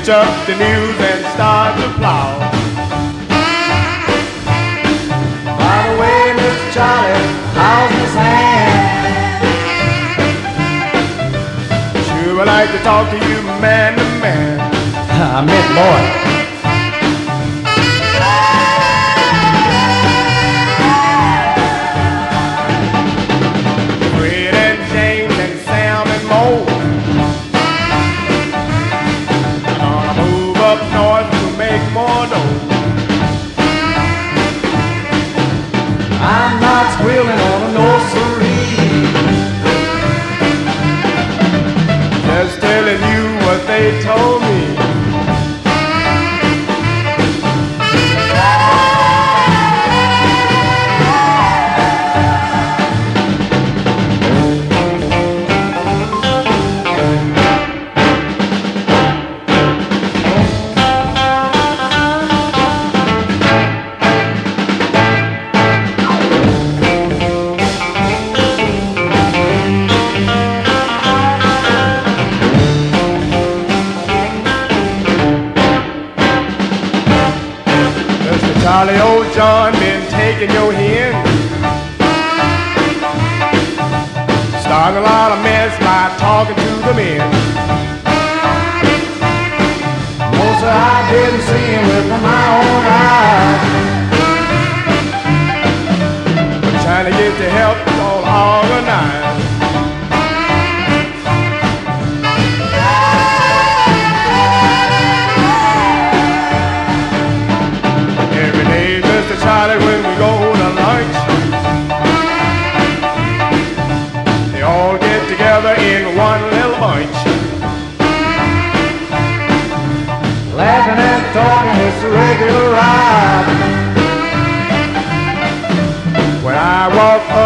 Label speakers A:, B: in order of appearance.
A: Hitch up the mules and start to plow.
B: By the way, Mr. Charlie, how's Miss Ann?
A: Sure would like to talk to you man to man.
B: I meant boy. I'm not squealing on a nursery.
A: Just telling you what they told me. Charlie old John been taking your hen, starting a lot of mess by talking to the men.
B: No, sir, I didn't see him with my own eyes.
A: But trying to get the help all organized. Charlie, when we go to lunch, they all get together in one little bunch.
B: Laughing and talking, it's a regular ride.
A: When I walk up